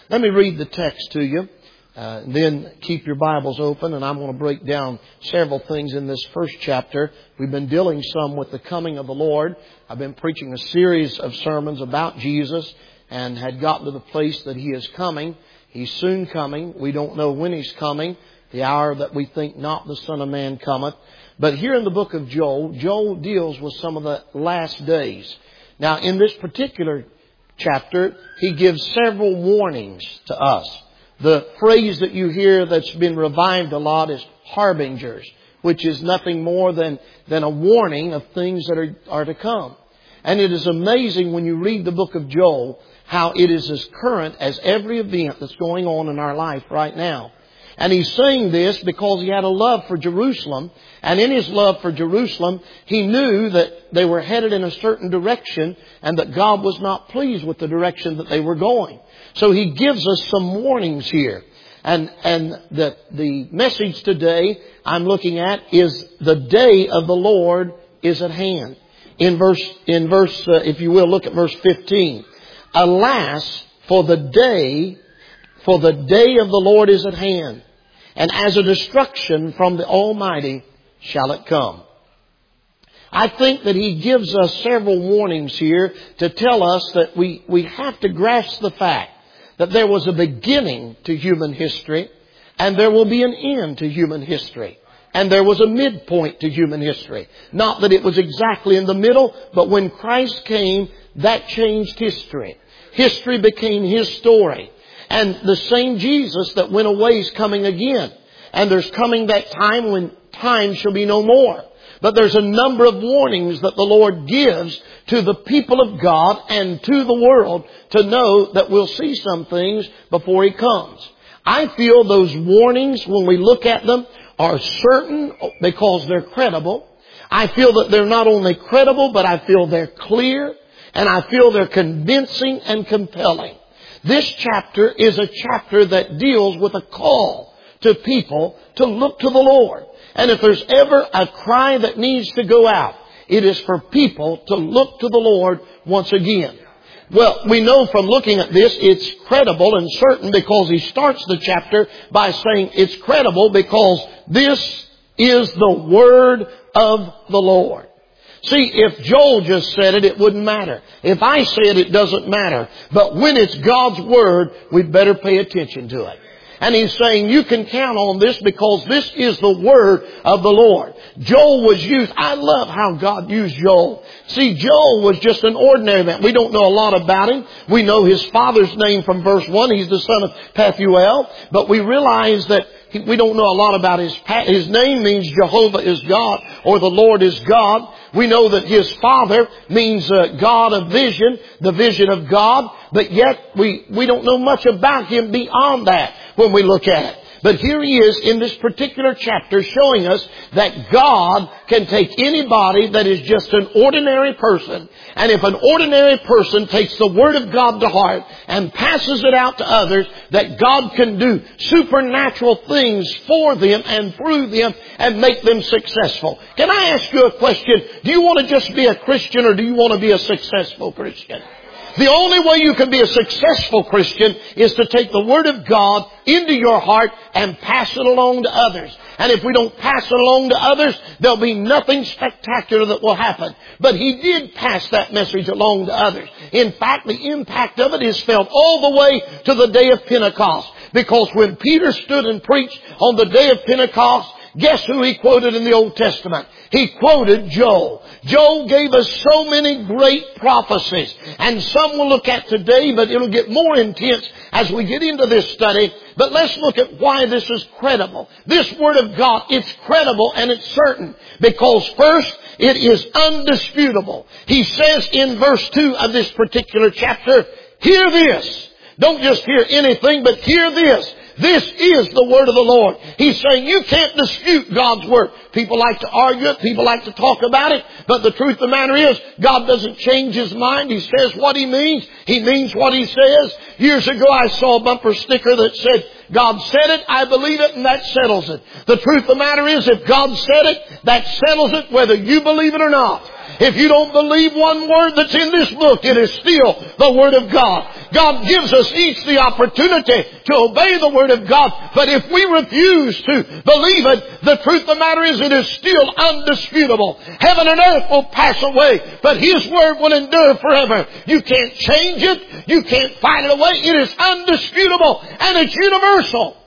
Let me read the text to you. Then keep your Bibles open, and I'm going to break down several things in this first chapter. We've been dealing some with the coming of the Lord. I've been preaching a series of sermons about Jesus and had gotten to the place that He is coming. He's soon coming. We don't know when He's coming. The hour that we think not the Son of Man cometh. But here in the book of Joel, Joel deals with some of the last days. Now, in this particular chapter, he gives several warnings to us. The phrase that you hear that's been revived a lot is harbingers, which is nothing more than a warning of things that are to come. And it is amazing when you read the book of Joel how it is as current as every event that's going on in our life right now. And he's saying this because he had a love for Jerusalem. And in his love for Jerusalem, he knew that they were headed in a certain direction and that God was not pleased with the direction that they were going. So he gives us some warnings here. And the message today I'm looking at is the day of the Lord is at hand. In verse, if you will, look at verse 15. Alas, for the day of the Lord is at hand. And as a destruction from the Almighty shall it come. I think that he gives us several warnings here to tell us that we have to grasp the fact that there was a beginning to human history and there will be an end to human history. And there was a midpoint to human history. Not that it was exactly in the middle, but when Christ came, that changed history. History became His story. And the same Jesus that went away is coming again. And there's coming that time when time shall be no more. But there's a number of warnings that the Lord gives to the people of God and to the world to know that we'll see some things before He comes. I feel those warnings, when we look at them, are certain because they're credible. I feel that they're not only credible, but I feel they're clear. And I feel they're convincing and compelling. This chapter is a chapter that deals with a call to people to look to the Lord. And if there's ever a cry that needs to go out, it is for people to look to the Lord once again. Well, we know from looking at this, it's credible and certain because he starts the chapter by saying it's credible because this is the word of the Lord. See, if Joel just said it, it wouldn't matter. If I say it, it doesn't matter. But when it's God's Word, we'd better pay attention to it. And he's saying you can count on this because this is the Word of the Lord. Joel was used. I love how God used Joel. See, Joel was just an ordinary man. We don't know a lot about him. We know his father's name from verse 1. He's the son of Pethuel. But we realize that we don't know a lot about his name means Jehovah is God or the Lord is God. We know that his father means God of vision, the vision of God. But yet we don't know much about him beyond that when we look at it. But here he is in this particular chapter showing us that God can take anybody that is just an ordinary person. And if an ordinary person takes the Word of God to heart and passes it out to others, that God can do supernatural things for them and through them and make them successful. Can I ask you a question? Do you want to just be a Christian or do you want to be a successful Christian? The only way you can be a successful Christian is to take the Word of God into your heart and pass it along to others. And if we don't pass it along to others, there'll be nothing spectacular that will happen. But he did pass that message along to others. In fact, the impact of it is felt all the way to the day of Pentecost. Because when Peter stood and preached on the day of Pentecost, guess who he quoted in the Old Testament? He quoted Joel. Joel gave us so many great prophecies. And some we'll look at today, but it'll get more intense as we get into this study. But let's look at why this is credible. This Word of God, it's credible and it's certain. Because first, it is undisputable. He says in verse 2 of this particular chapter, hear this. Don't just hear anything, but hear this. This is the Word of the Lord. He's saying you can't dispute God's Word. People like to argue it. People like to talk about it. But the truth of the matter is, God doesn't change His mind. He says what He means. He means what He says. Years ago, I saw a bumper sticker that said, God said it, I believe it, and that settles it. The truth of the matter is, if God said it, that settles it whether you believe it or not. If you don't believe one word that's in this book, it is still the Word of God. God gives us each the opportunity to obey the Word of God. But if we refuse to believe it, the truth of the matter is it is still undisputable. Heaven and earth will pass away, but His Word will endure forever. You can't change it. You can't fight it away. It is undisputable and it's universal.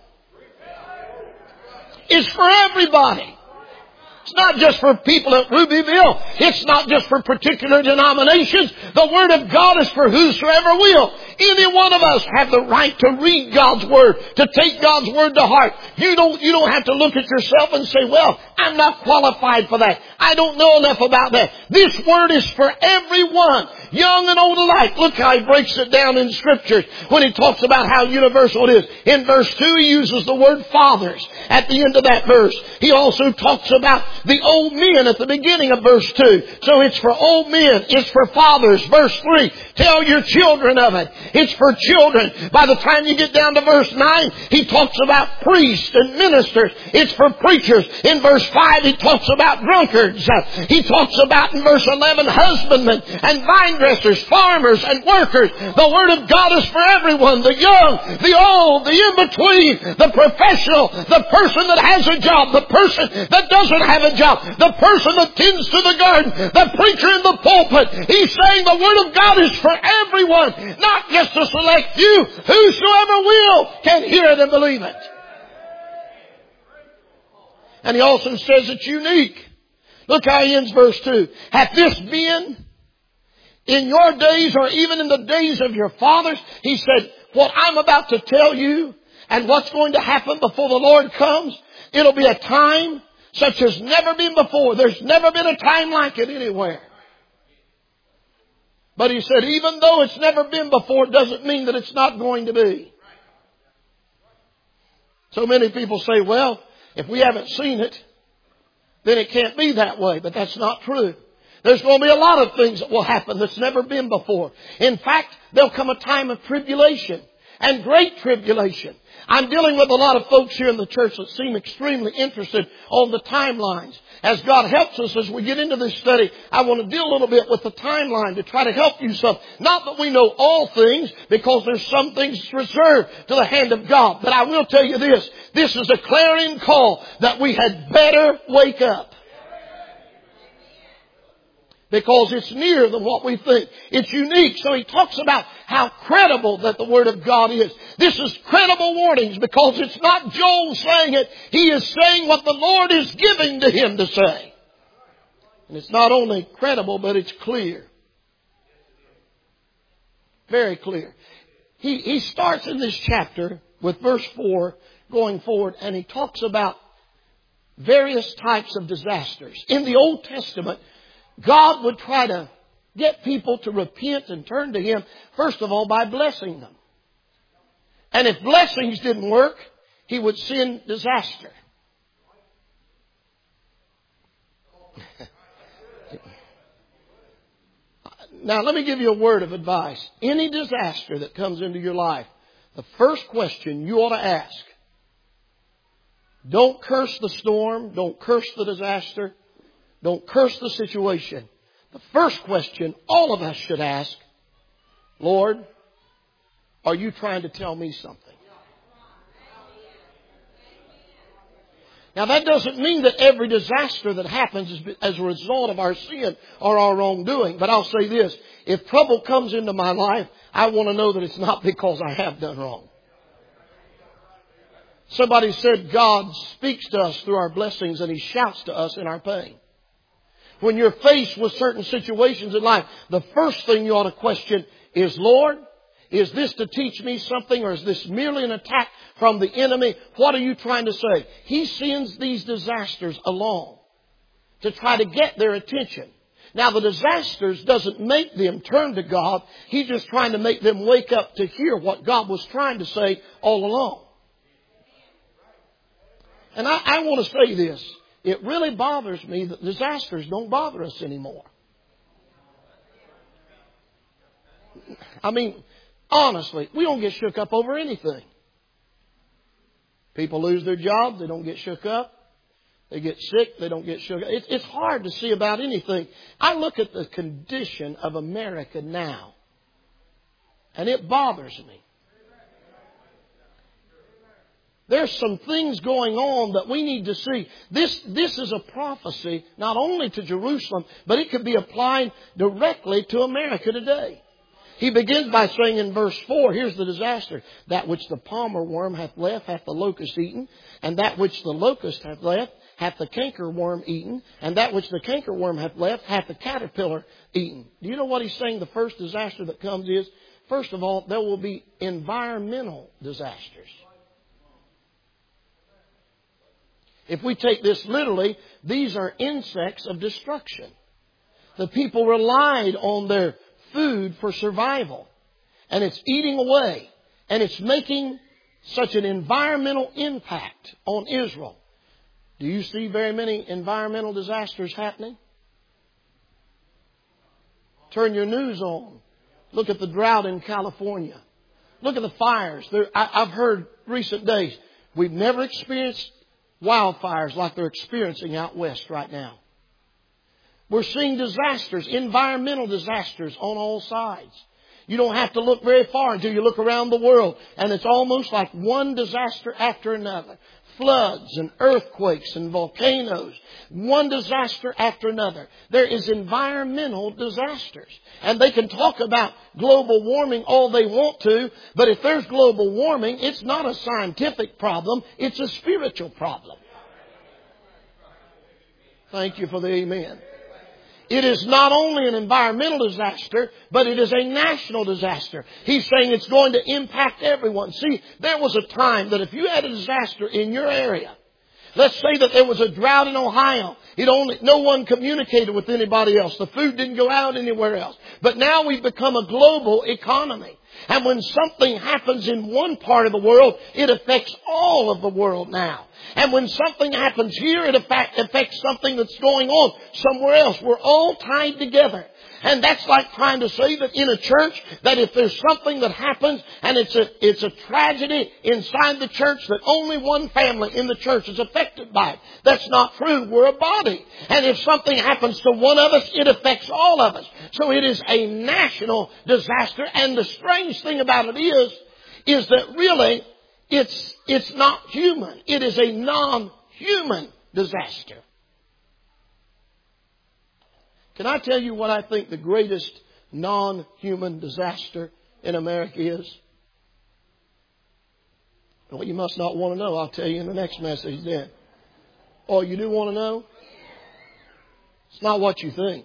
It's for everybody. It's not just for people at Rubyville. It's not just for particular denominations. The Word of God is for whosoever will. Any one of us have the right to read God's Word, to take God's Word to heart. You don't have to look at yourself and say, well, I'm not qualified for that. I don't know enough about that. This Word is for everyone, young and old alike. Look how he breaks it down in Scripture when he talks about how universal it is. In verse 2, he uses the word fathers at the end of that verse. He also talks about the old men at the beginning of verse 2. So it's for old men. It's for fathers. Verse 3, tell your children of it. It's for children. By the time you get down to verse 9, he talks about priests and ministers. It's for preachers. In verse 5, he talks about drunkards. He talks about in verse 11, husbandmen and vine dressers, farmers and workers. The Word of God is for everyone. The young, the old, the in-between, the professional, the person that has a job, the person that doesn't have a job, the person that tends to the garden, the preacher in the pulpit. He's saying the Word of God is for everyone, not just a select few. Whosoever will can hear it and believe it. And he also says it's unique. Look how he ends verse 2. Hath this been in your days or even in the days of your fathers? He said, what I'm about to tell you and what's going to happen before the Lord comes, it'll be a time such as never been before. There's never been a time like it anywhere. But he said, even though it's never been before, it doesn't mean that it's not going to be. So many people say, well, if we haven't seen it, then it can't be that way. But that's not true. There's going to be a lot of things that will happen that's never been before. In fact, there'll come a time of tribulation and great tribulation. I'm dealing with a lot of folks here in the church that seem extremely interested on the timelines. As God helps us as we get into this study, I want to deal a little bit with the timeline to try to help you some. Not that we know all things, because there's some things reserved to the hand of God. But I will tell you this. This is a clarion call that we had better wake up. Because it's nearer than what we think. It's unique. So he talks about how credible that the Word of God is. This is credible warnings because it's not Joel saying it. He is saying what the Lord is giving to him to say. And it's not only credible, but it's clear. Very clear. He starts in this chapter with verse 4 going forward, and he talks about various types of disasters. In the Old Testament, God would try to get people to repent and turn to Him, first of all, by blessing them. And if blessings didn't work, He would send disaster. Now, let me give you a word of advice. Any disaster that comes into your life, the first question you ought to ask, don't curse the storm, don't curse the disaster. Don't curse the situation. The first question all of us should ask, Lord, are you trying to tell me something? Now that doesn't mean that every disaster that happens is as a result of our sin or our wrongdoing. But I'll say this, if trouble comes into my life, I want to know that it's not because I have done wrong. Somebody said God speaks to us through our blessings and He shouts to us in our pain. When you're faced with certain situations in life, the first thing you ought to question is, Lord, is this to teach me something, or is this merely an attack from the enemy? What are you trying to say? He sends these disasters along to try to get their attention. Now, the disasters doesn't make them turn to God. He's just trying to make them wake up to hear what God was trying to say all along. And I want to say this. It really bothers me that disasters don't bother us anymore. I mean, honestly, we don't get shook up over anything. People lose their jobs, they don't get shook up. They get sick. They don't get sugar. It's hard to see about anything. I look at the condition of America now, and it bothers me. There's some things going on that we need to see. This is a prophecy not only to Jerusalem, but it could be applied directly to America today. He begins by saying in verse 4, here's the disaster. That which the palmer worm hath left hath the locust eaten, and that which the locust hath left hath the cankerworm eaten, and that which the cankerworm hath left hath the caterpillar eaten. Do you know what he's saying the first disaster that comes is? First of all, there will be environmental disasters. If we take this literally, these are insects of destruction. The people relied on their food for survival. And it's eating away. And it's making such an environmental impact on Israel. Do you see very many environmental disasters happening? Turn your news on. Look at the drought in California. Look at the fires. I've heard recent days, we've never experienced wildfires like they're experiencing out west right now. We're seeing disasters, environmental disasters on all sides. You don't have to look very far until you look around the world, and it's almost like one disaster after another. Floods and earthquakes and volcanoes. One disaster after another. There is environmental disasters. And they can talk about global warming all they want to, but if there's global warming, it's not a scientific problem, it's a spiritual problem. Thank you for the amen. It is not only an environmental disaster, but it is a national disaster. He's saying it's going to impact everyone. See, there was a time that if you had a disaster in your area, let's say that there was a drought in Ohio. No one communicated with anybody else. The food didn't go out anywhere else. But now we've become a global economy. And when something happens in one part of the world, it affects all of the world now. And when something happens here, it affects something that's going on somewhere else. We're all tied together. And that's like trying to say that in a church, that if there's something that happens and it's a tragedy inside the church, that only one family in the church is affected by it. That's not true. We're a body. And if something happens to one of us, it affects all of us. So it is a national disaster. And the strange thing about it is that really it's not human. It is a non-human disaster. Can I tell you what I think the greatest non-human disaster in America is? Well, you must not want to know. I'll tell you in the next message then. Oh, you do want to know? It's not what you think.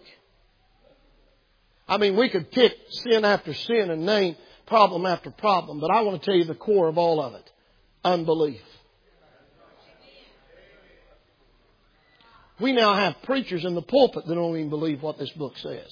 I mean, we could pick sin after sin and name problem after problem, but I want to tell you the core of all of it. Unbelief. We now have preachers in the pulpit that don't even believe what this book says.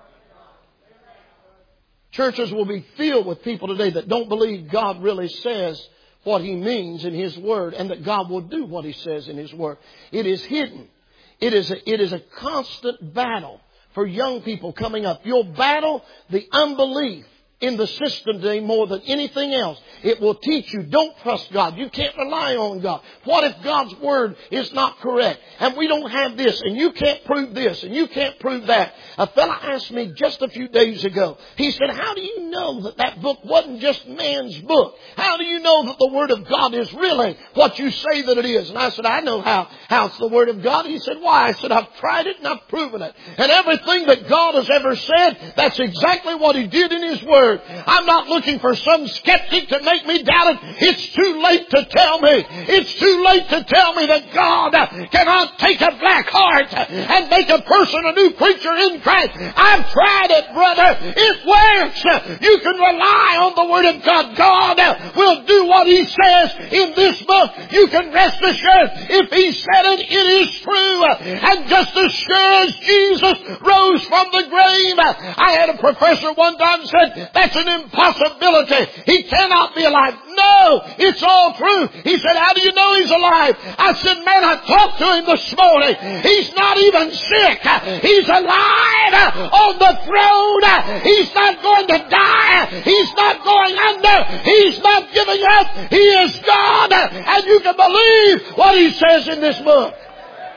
Churches will be filled with people today that don't believe God really says what He means in His Word, and that God will do what He says in His Word. It is hidden. It is a constant battle for young people coming up. You'll battle the unbelief in the system today more than anything else. It will teach you, don't trust God. You can't rely on God. What if God's Word is not correct? And we don't have this, and you can't prove this, and you can't prove that. A fellow asked me just a few days ago. He said, how do you know that that book wasn't just man's book? How do you know that the Word of God is really what you say that it is? And I said, I know how it's the Word of God. He said, why? I said, I've tried it and I've proven it. And everything that God has ever said, that's exactly what He did in His Word. I'm not looking for some skeptic to make me doubt it. It's too late to tell me. It's too late to tell me that God cannot take a black heart and make a person a new creature in Christ. I've tried it, brother. It works. You can rely on the Word of God. God will do what He says in this book. You can rest assured if He said it, it is true. And just as sure as Jesus rose from the grave, I had a professor one time said, that's an impossibility. He cannot be alive. No, it's all true. He said, how do you know He's alive? I said, man, I talked to Him this morning. He's not even sick. He's alive on the throne. He's not going to die. He's not going under. He's not giving up. He is God. And you can believe what He says in this book.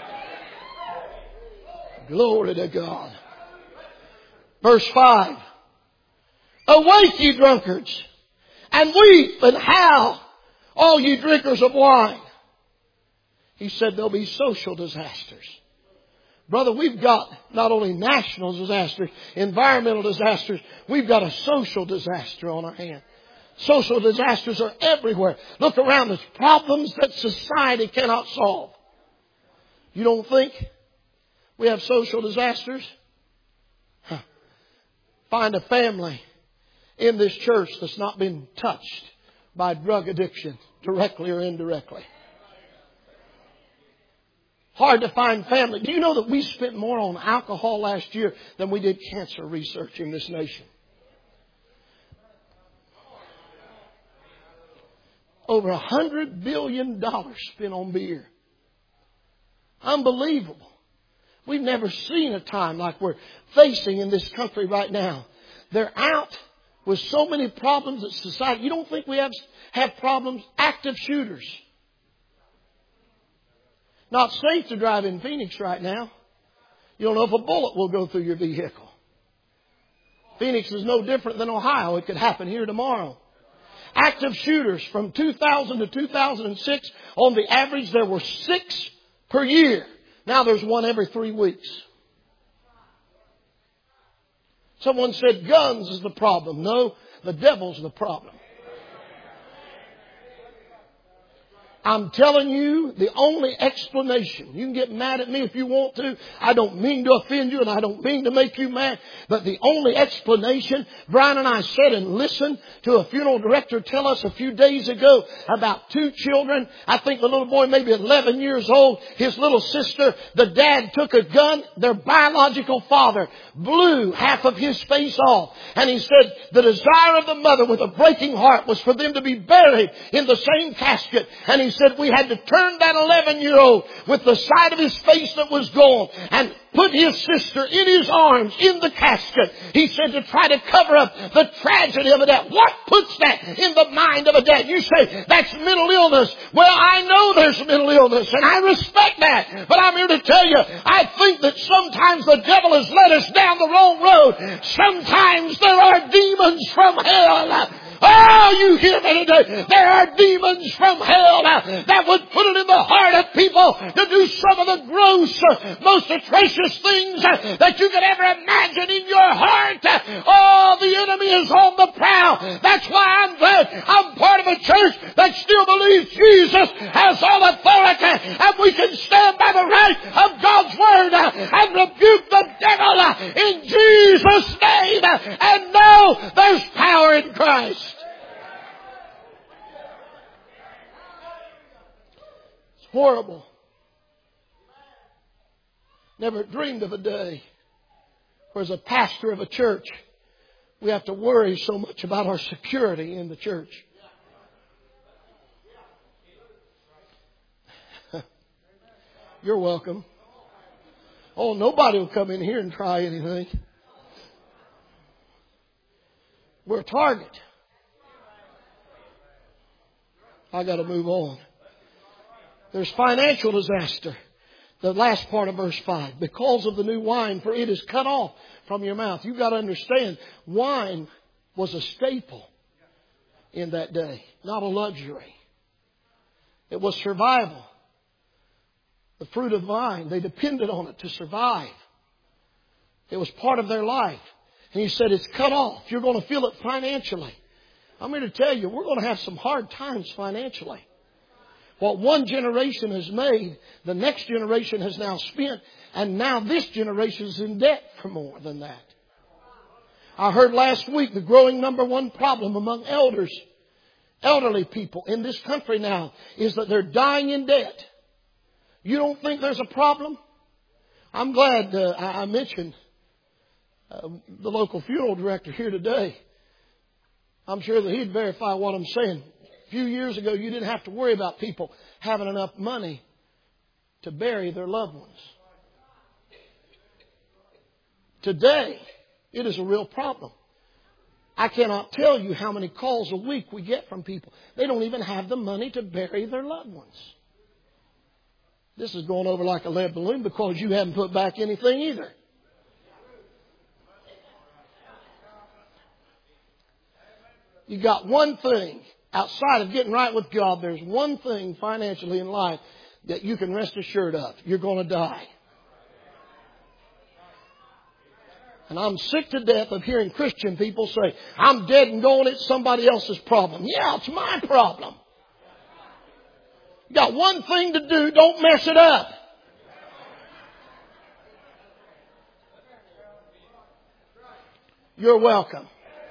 Glory to God. Verse 5. Awake, ye drunkards, and weep and howl, all ye drinkers of wine. He said there'll be social disasters. Brother, we've got not only national disasters, environmental disasters, we've got a social disaster on our hands. Social disasters are everywhere. Look around us. Problems that society cannot solve. You don't think we have social disasters? Find a family in this church that's not been touched by drug addiction, directly or indirectly. Hard to find family. Do you know that we spent more on alcohol last year than we did cancer research in this nation? Over $100 billion spent on beer. Unbelievable. We've never seen a time like we're facing in this country right now. They're out with so many problems that society... You don't think we have problems? Active shooters. Not safe to drive in Phoenix right now. You don't know if a bullet will go through your vehicle. Phoenix is no different than Ohio. It could happen here tomorrow. Active shooters from 2000 to 2006, on the average there were 6 per year. Now there's one every 3 weeks. Someone said guns is the problem. No, the devil's the problem. I'm telling you, the only explanation, you can get mad at me if you want to. I don't mean to offend you and I don't mean to make you mad. But the only explanation, Brian and I sat and listened to a funeral director tell us a few days ago about 2 children. I think the little boy maybe 11 years old. His little sister, the dad took a gun. Their biological father blew half of his face off. And he said the desire of the mother with a breaking heart was for them to be buried in the same casket. And he said we had to turn that 11-year-old with the side of his face that was gone and put his sister in his arms in the casket. He said to try to cover up the tragedy of a death. What puts that in the mind of a dad? You say that's mental illness. Well, I know there's mental illness and I respect that. But I'm here to tell you, I think that sometimes the devil has led us down the wrong road. Sometimes there are demons from hell. Oh, you hear me today? There are demons from hell that would put it in the heart of people to do some of the gross, most atrocious things that you could ever imagine in your heart. Oh, the enemy is on the prowl. That's why I'm glad I'm part of a church that still believes Jesus has all authority and we can stand by the right of God's word and rebuke the devil in Jesus' name and know there's power in Christ. Horrible. Never dreamed of a day where as a pastor of a church, we have to worry so much about our security in the church. You're welcome. Oh, nobody will come in here and try anything. We're a target. I got to move on. There's financial disaster. The last part of verse 5. Because of the new wine, for it is cut off from your mouth. You've got to understand, wine was a staple in that day, not a luxury. It was survival. The fruit of vine, they depended on it to survive. It was part of their life. And he said it's cut off. You're going to feel it financially. I'm here to tell you, we're going to have some hard times financially. What one generation has made, the next generation has now spent, and now this generation is in debt for more than that. I heard last week the growing number one problem among elderly people in this country now is that they're dying in debt. You don't think there's a problem? I'm glad I mentioned the local funeral director here today. I'm sure that he'd verify what I'm saying. A few years ago, you didn't have to worry about people having enough money to bury their loved ones. Today, it is a real problem. I cannot tell you how many calls a week we get from people. They don't even have the money to bury their loved ones. This is going over like a lead balloon because you haven't put back anything either. You got one thing. Outside of getting right with God, there's one thing financially in life that you can rest assured of. You're going to die. And I'm sick to death of hearing Christian people say, I'm dead and gone, it's somebody else's problem. Yeah, it's my problem. You got one thing to do, don't mess it up. You're welcome.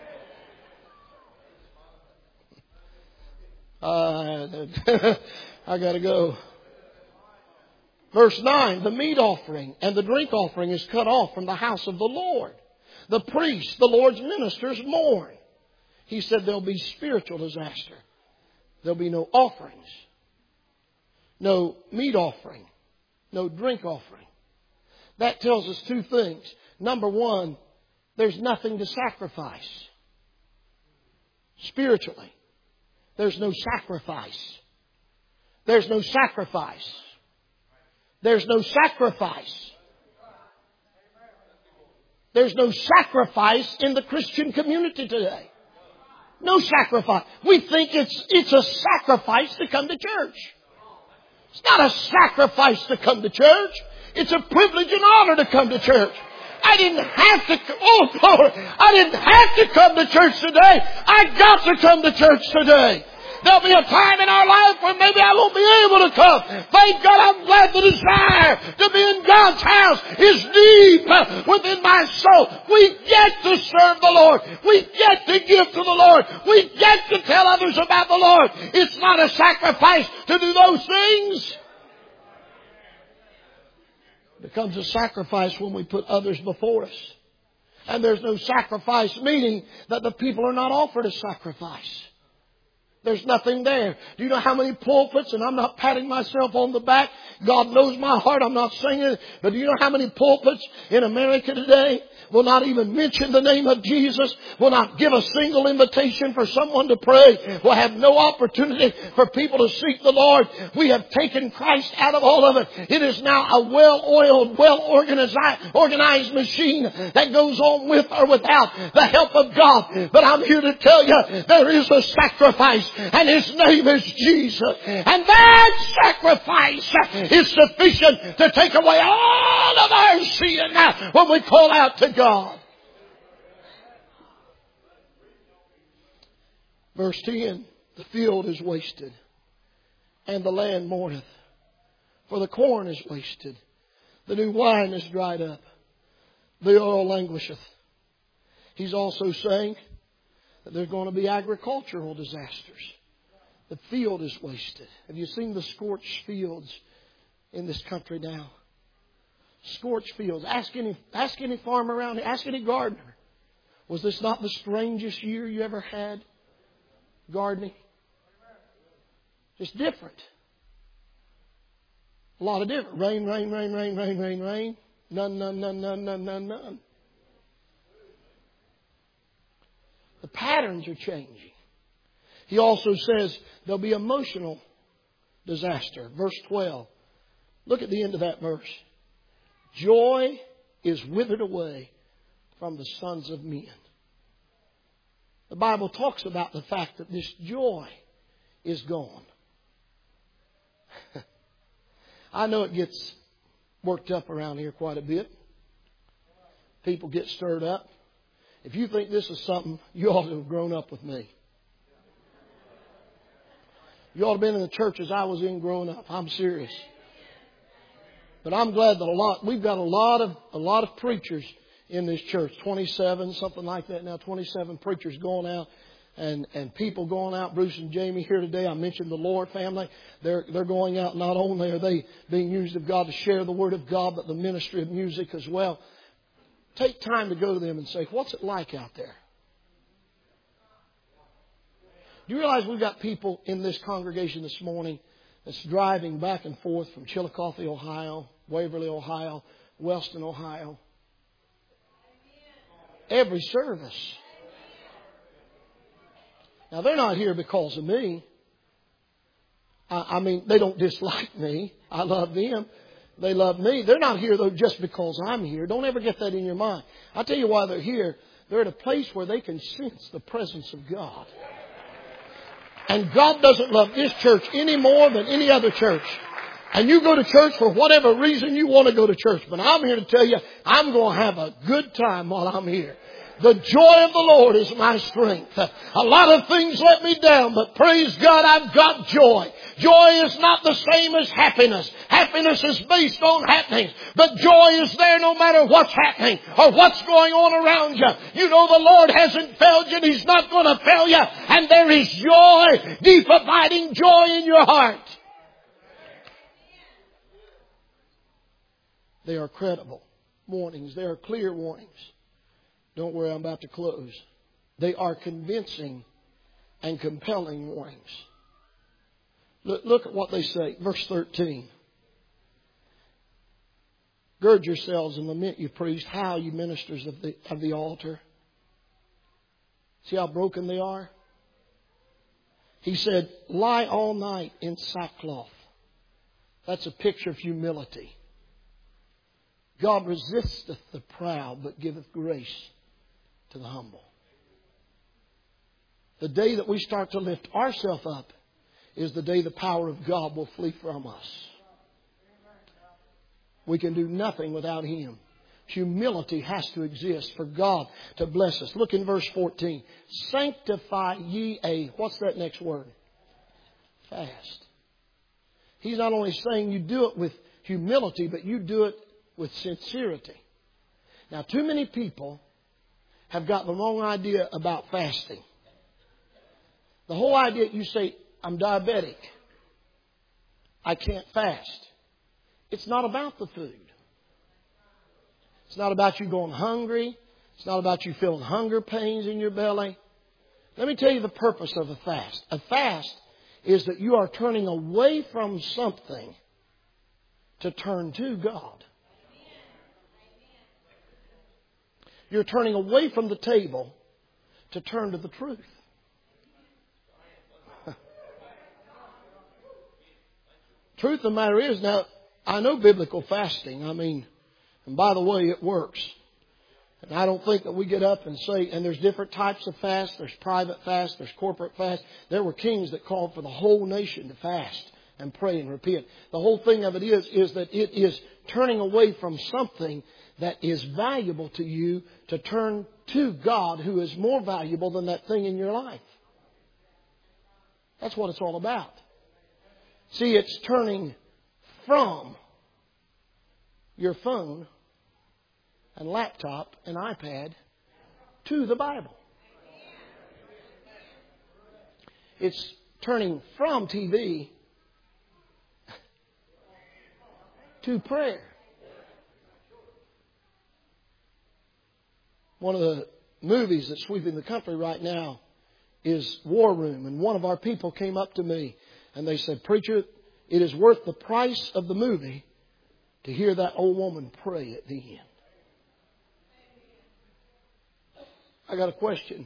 I got to go. Verse 9, the meat offering and the drink offering is cut off from the house of the Lord. The priests, the Lord's ministers, mourn. He said there'll be spiritual disaster. There'll be no offerings. No meat offering. No drink offering. That tells us two things. Number one, there's nothing to sacrifice. Spiritually. There's no sacrifice. There's no sacrifice. There's no sacrifice. There's no sacrifice in the Christian community today. No sacrifice. We think it's a sacrifice to come to church. It's not a sacrifice to come to church. It's a privilege and honor to come to church. I didn't have to, oh Lord, I didn't have to come to church today. I got to come to church today. There'll be a time in our life when maybe I won't be able to come. Thank God, I'm glad the desire to be in God's house is deep within my soul. We get to serve the Lord. We get to give to the Lord. We get to tell others about the Lord. It's not a sacrifice to do those things. It becomes a sacrifice when we put others before us. And there's no sacrifice, meaning that the people are not offered a sacrifice. There's nothing there. Do you know how many pulpits, and I'm not patting myself on the back. God knows my heart. I'm not saying it. But do you know how many pulpits in America today will not even mention the name of Jesus, will not give a single invitation for someone to pray, will have no opportunity for people to seek the Lord? We have taken Christ out of all of it. It is now a well-oiled, well-organized machine that goes on with or without the help of God. But I'm here to tell you, there is a sacrifice, and His name is Jesus. And that sacrifice is sufficient to take away all of our sin when we call out to God. Verse 10, the field is wasted, and the land mourneth, for the corn is wasted, the new wine is dried up, the oil languisheth. He's also saying that there's going to be agricultural disasters. The field is wasted. Have you seen the scorched fields in this country now? Scorched fields. Ask any farmer around here. Ask any gardener. Was this not the strangest year you ever had gardening? Just different. A lot of different. Rain, rain, rain, rain, rain, rain, rain. None, none, none, none, none, none, none. The patterns are changing. He also says there'll be emotional disaster. Verse 12. Look at the end of that verse. Joy is withered away from the sons of men. The Bible talks about the fact that this joy is gone. I know it gets worked up around here quite a bit. People get stirred up. If you think this is something, you ought to have grown up with me. You ought to have been in the churches I was in growing up. I'm serious. But I'm glad that we've got a lot of preachers in this church. 27, something like that now. 27 preachers going out and people going out. Bruce and Jamie here today. I mentioned the Lord family. They're going out. Not only are they being used of God to share the Word of God, but the ministry of music as well. Take time to go to them and say, what's it like out there? Do you realize we've got people in this congregation this morning that's driving back and forth from Chillicothe, Ohio, Waverly, Ohio, Wellston, Ohio? Every service. Now, they're not here because of me. I mean, they don't dislike me. I love them. They love me. They're not here, though, just because I'm here. Don't ever get that in your mind. I'll tell you why they're here. They're at a place where they can sense the presence of God. And God doesn't love this church any more than any other church. And you go to church for whatever reason you want to go to church. But I'm here to tell you, I'm going to have a good time while I'm here. The joy of the Lord is my strength. A lot of things let me down, but praise God, I've got joy. Joy is not the same as happiness. Happiness is based on happenings. But joy is there no matter what's happening or what's going on around you. You know the Lord hasn't failed you and He's not going to fail you. And there is joy, deep abiding joy in your heart. They are credible warnings. They are clear warnings. Don't worry, I'm about to close. They are convincing and compelling warnings. Look at what they say. Verse 13. Gird yourselves and lament, you priests, howl, you ministers of the altar. See how broken they are? He said, lie all night in sackcloth. That's a picture of humility. God resisteth the proud, but giveth grace to the humble. The day that we start to lift ourselves up is the day the power of God will flee from us. We can do nothing without Him. Humility has to exist for God to bless us. Look in verse 14. Sanctify ye a, what's that next word? Fast. He's not only saying you do it with humility, but you do it with sincerity. Now, too many people have got the wrong idea about fasting. The whole idea, you say, I'm diabetic. I can't fast. It's not about the food. It's not about you going hungry. It's not about you feeling hunger pains in your belly. Let me tell you the purpose of a fast. A fast is that you are turning away from something to turn to God. You're turning away from the table to turn to the truth. Truth of the matter is, now, I know biblical fasting. I mean, and by the way, it works. And I don't think that we get up and say, and there's different types of fast. There's private fast. There's corporate fast. There were kings that called for the whole nation to fast and pray and repent. The whole thing of it is that it is turning away from something that is valuable to you to turn to God, who is more valuable than that thing in your life. That's what it's all about. See, it's turning from your phone and laptop and iPad to the Bible. It's turning from TV to prayer. One of the movies that's sweeping the country right now is War Room. And one of our people came up to me and they said, "Preacher, it is worth the price of the movie to hear that old woman pray at the end." I got a question.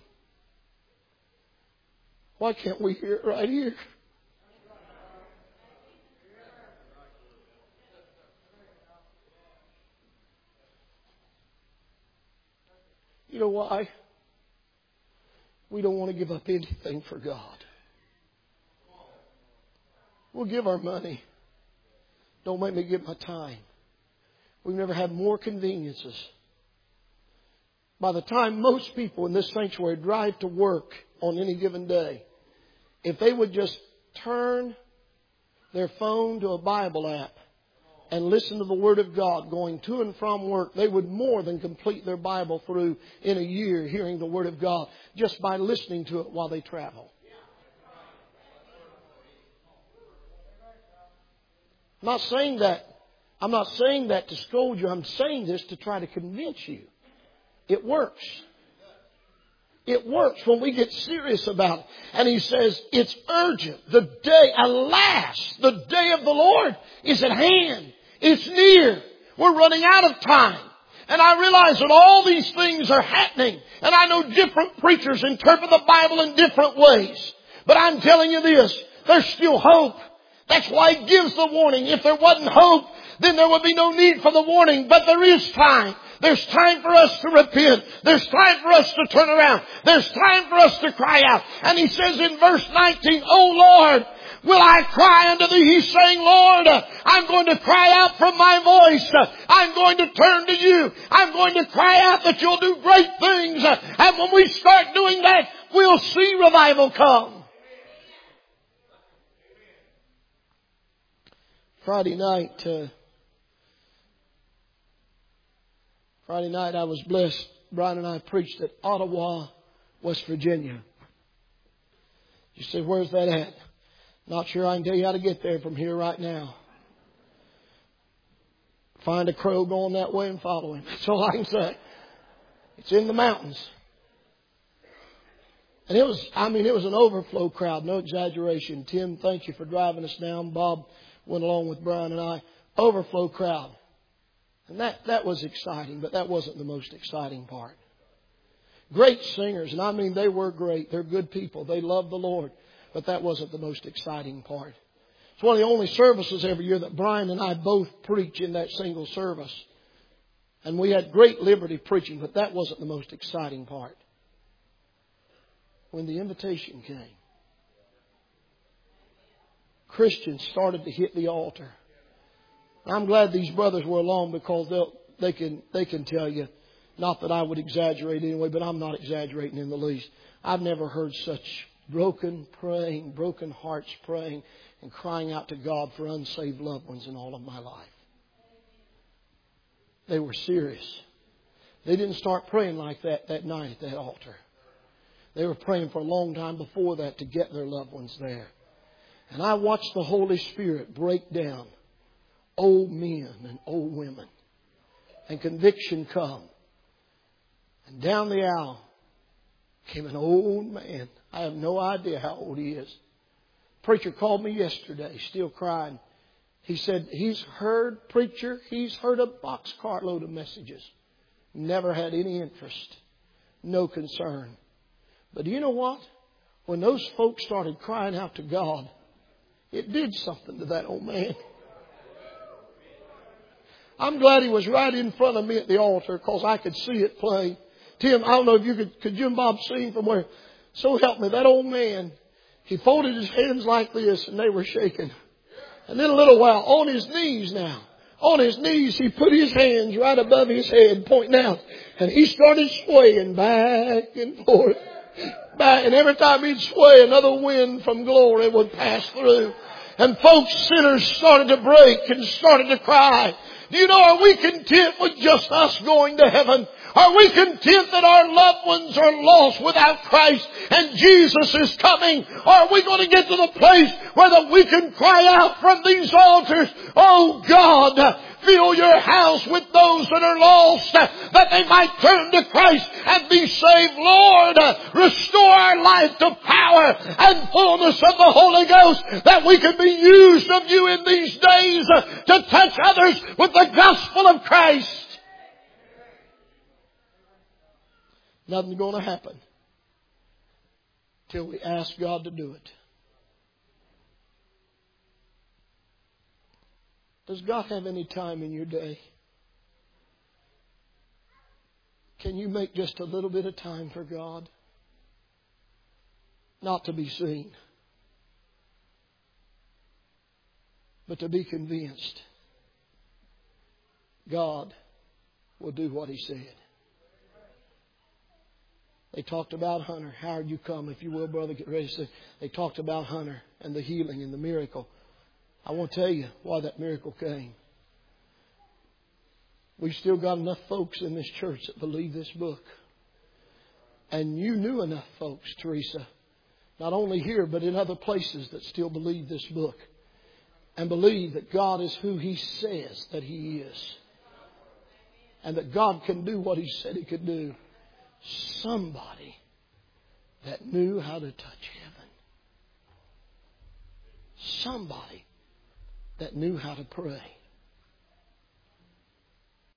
Why can't we hear it right here? You know why? We don't want to give up anything for God. We'll give our money. Don't make me give my time. We've never had more conveniences. By the time most people in this sanctuary drive to work on any given day, if they would just turn their phone to a Bible app and listen to the Word of God going to and from work, they would more than complete their Bible through in a year hearing the Word of God just by listening to it while they travel. I'm not saying that to scold you. I'm saying this to try to convince you. It works. It works when we get serious about it. And He says, it's urgent. The day, alas, the day of the Lord is at hand. It's near. We're running out of time. And I realize that all these things are happening. And I know different preachers interpret the Bible in different ways. But I'm telling you this, there's still hope. That's why He gives the warning. If there wasn't hope, then there would be no need for the warning. But there is time. There's time for us to repent. There's time for us to turn around. There's time for us to cry out. And He says in verse 19, "O Lord, will I cry unto Thee?" He's saying, "Lord, I'm going to cry out from my voice. I'm going to turn to You. I'm going to cry out that You'll do great things. And when we start doing that, we'll see revival come." Friday night I was blessed. Brian and I preached at Ottawa, West Virginia. You say, "Where's that at?" Not sure I can tell you how to get there from here right now. Find a crow going that way and follow him. That's all I can say. It's in the mountains. And it was an overflow crowd, no exaggeration. Tim, thank you for driving us down. Bob went along with Brian and I. Overflow crowd. And that was exciting, but that wasn't the most exciting part. Great singers, and I mean they were great. They're good people. They love the Lord. But that wasn't the most exciting part. It's one of the only services every year that Brian and I both preach in that single service. And we had great liberty preaching, but that wasn't the most exciting part. When the invitation came, Christians started to hit the altar. I'm glad these brothers were along because they can tell you, not that I would exaggerate anyway, but I'm not exaggerating in the least. I've never heard such broken hearts praying and crying out to God for unsaved loved ones in all of my life. They were serious. They didn't start praying like that night at that altar. They were praying for a long time before that to get their loved ones there. And I watched the Holy Spirit break down old men and old women. And conviction come. And down the aisle came an old man. I have no idea how old he is. Preacher called me yesterday, still crying. He said he's heard a boxcar load of messages. Never had any interest. No concern. But do you know what? When those folks started crying out to God, it did something to that old man. I'm glad he was right in front of me at the altar because I could see it play. Tim, I don't know if you could you and Bob see him from where? So help me, that old man, he folded his hands like this and they were shaking. And then a little while, on his knees now. On his knees, he put his hands right above his head, pointing out. And he started swaying back and forth. And every time he'd sway, another wind from glory would pass through. And folks, sinners started to break and started to cry. Do you know, are we content with just us going to heaven? Are we content that our loved ones are lost without Christ and Jesus is coming? Or are we going to get to the place where we can cry out from these altars, "Oh God, fill your house with those that are lost, that they might turn to Christ and be saved. Lord, restore our life to power and fullness of the Holy Ghost, that we can be used of You in these days to touch others with the gospel of Christ." Nothing's going to happen till we ask God to do it. Does God have any time in your day? Can you make just a little bit of time for God? Not to be seen, but to be convinced God will do what He said. They talked about Hunter. Howard, you come, if you will, brother, get ready. They talked about Hunter and the healing and the miracle. I want to tell you why that miracle came. We've still got enough folks in this church that believe this book. And you knew enough folks, Teresa, not only here but in other places, that still believe this book. And believe that God is who He says that He is. And that God can do what He said He could do. Somebody that knew how to touch heaven. Somebody that knew how to pray.